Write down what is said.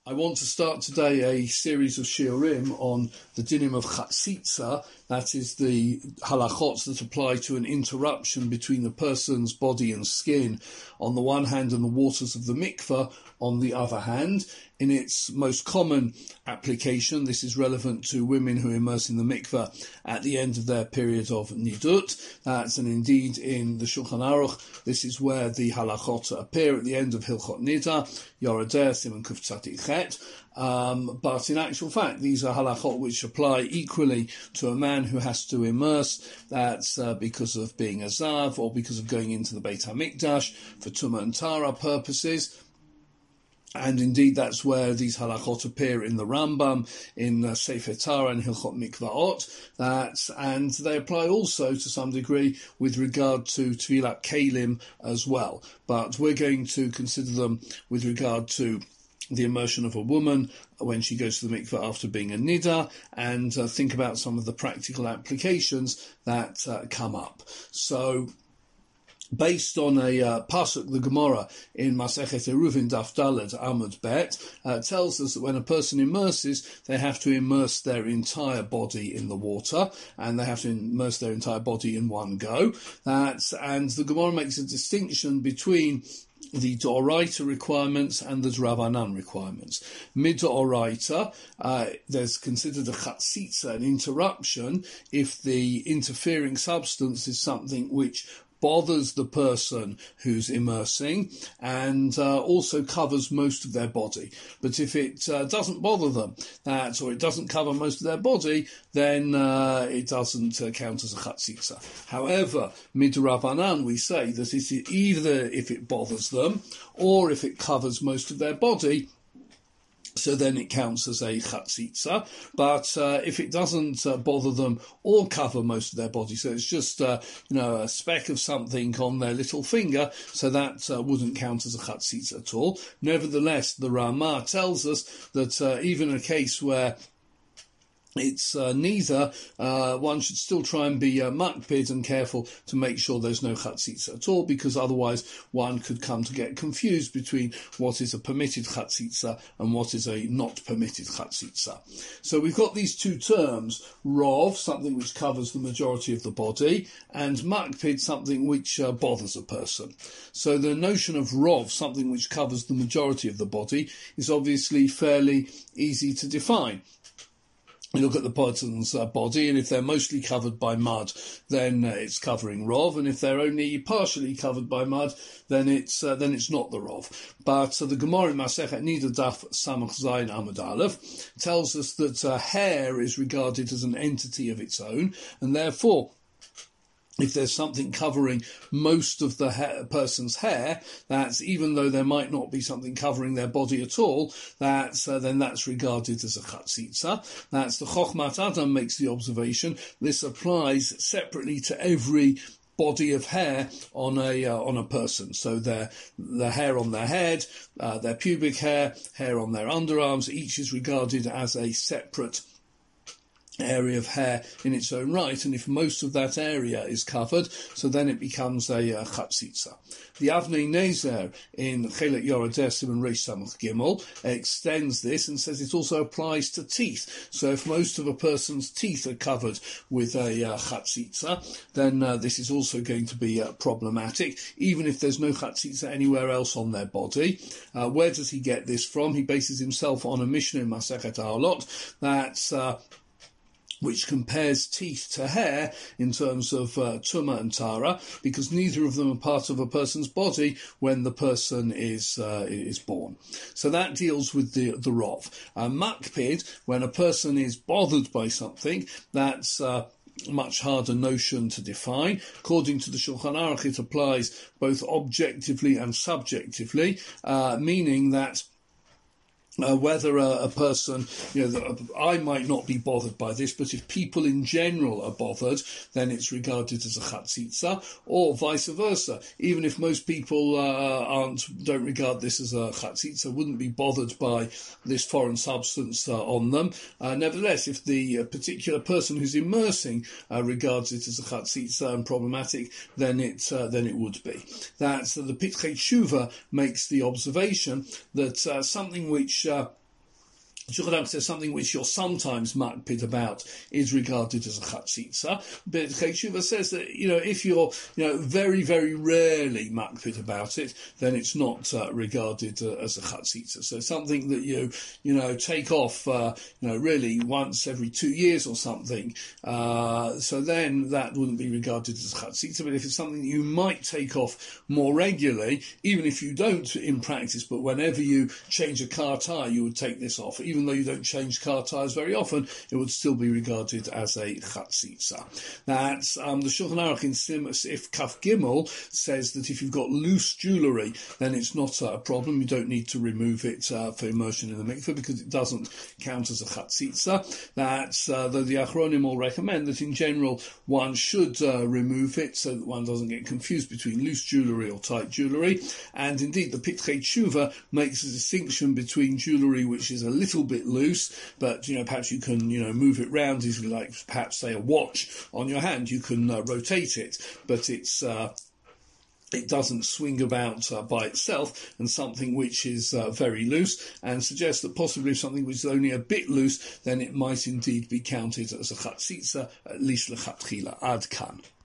I want to start today a series of shiurim on the dinim of chatzitza, that is the halachot that apply to an interruption between the person's body and skin on the one hand and the waters of the mikveh on the other hand. In its most common application, this is relevant to women who immerse in the mikveh at the end of their period of nidut. And indeed in the Shulchan Aruch, this is where the halachot appear at the end of Hilchot Nida, Yoredeh, Siman Kuf Tzaddik Chet. But in actual fact, these are halachot which apply equally to a man who has to immerse, that's because of being a zav or because of going into the Beit HaMikdash for Tumah and Tara purposes. And indeed, that's where these halachot appear in the Rambam, in Sefer Tara and Hilchot Mikvaot, and they apply also to some degree with regard to Tevilat Kalim as well. But we're going to consider them with regard to the immersion of a woman when she goes to the mikveh after being a nida, and think about some of the practical applications that come up. So, based on a pasuk, the Gemara in Masechet Eruvin Daf Daled Amud Bet tells us that when a person immerses, they have to immerse their entire body in the water, and they have to immerse their entire body in one go. And the Gemara makes a distinction between the D'Oraita requirements and the D'Ravanan requirements. Mid-D'Oraita, there's considered a chatzitza, an interruption, if the interfering substance is something which bothers the person who's immersing and also covers most of their body. But if it doesn't bother them, or it doesn't cover most of their body, then it doesn't count as a chatzitza. However, midrabanan, we say that it's either if it bothers them or if it covers most of their body, so then it counts as a chatzitza. But if it doesn't bother them or cover most of their body, so it's just a speck of something on their little finger, so that wouldn't count as a chatzitza at all. Nevertheless, the Ramah tells us that even in a case where it's neither, one should still try and be makpid and careful to make sure there's no chatzitza at all, because otherwise one could come to get confused between what is a permitted chatzitza and what is a not permitted chatzitza. So we've got these two terms, rov, something which covers the majority of the body, and makpid, something which bothers a person. So the notion of rov, something which covers the majority of the body, is obviously fairly easy to define. You look at the person's body, and if they're mostly covered by mud, then it's covering rov, and if they're only partially covered by mud, then it's not the rov. But the Gemara in Masechet Nida Daf Samach Zayin Amud Aleph tells us that hair is regarded as an entity of its own, and therefore, if there's something covering most of the person's hair, that's even though there might not be something covering their body at all, then that's regarded as a chatzitza. That's the Chochmat Adam makes the observation. This applies separately to every body of hair on a person. So the hair on their head, their pubic hair, hair on their underarms, each is regarded as a separate area of hair in its own right, and if most of that area is covered, so then it becomes a chatzitza. The Avnei Nezer in Chelek Yoredeh Siman Reish Samach Gimel extends this and says it also applies to teeth. So if most of a person's teeth are covered with a chatzitza, then this is also going to be problematic, even if there's no chatzitza anywhere else on their body. Where does he get this from? He bases himself on a Mishnah in Masechet Ha'olot that's which compares teeth to hair in terms of Tumah and Tara, because neither of them are part of a person's body when the person is born. So that deals with the rov. Makpid, when a person is bothered by something, that's much harder notion to define. According to the Shulchan Aruch, it applies both objectively and subjectively, meaning that whether a person, I might not be bothered by this, but if people in general are bothered, then it's regarded as a chatzitza, or vice versa. Even if most people don't regard this as a chatzitza, wouldn't be bothered by this foreign substance on them. Nevertheless, if the particular person who's immersing regards it as a chatzitza and problematic, then it would be. That's the Pitkei Tshuva makes the observation that something which Shulchan Aruch says something which you're sometimes makpid about is regarded as a chatzitza. But Chei says that, if you're, very, very rarely makpid about it, then it's not regarded as a chatzitza. So something that you take off, really once every 2 years or something. So then that wouldn't be regarded as a chatzitza. But if it's something that you might take off more regularly, even if you don't in practice, but whenever you change a car tyre, you would take this off. Even though you don't change car tyres very often, it would still be regarded as a chatzitza. That's the Shulchan Aruch in Sif Kaf Gimel says that if you've got loose jewellery, then it's not a problem. You don't need to remove it for immersion in the mikveh because it doesn't count as a chatzitza. That's though the Achronim all recommend that in general one should remove it so that one doesn't get confused between loose jewellery or tight jewellery. And indeed, the Pitkei Tshuva makes a distinction between jewellery which is a little bit loose, but perhaps you can move it round easily, like perhaps say a watch on your hand. You can rotate it, but it doesn't swing about by itself, and something which is very loose, and suggests that possibly if something which is only a bit loose, then it might indeed be counted as a chatzitza, at least lechatchila. Ad kan.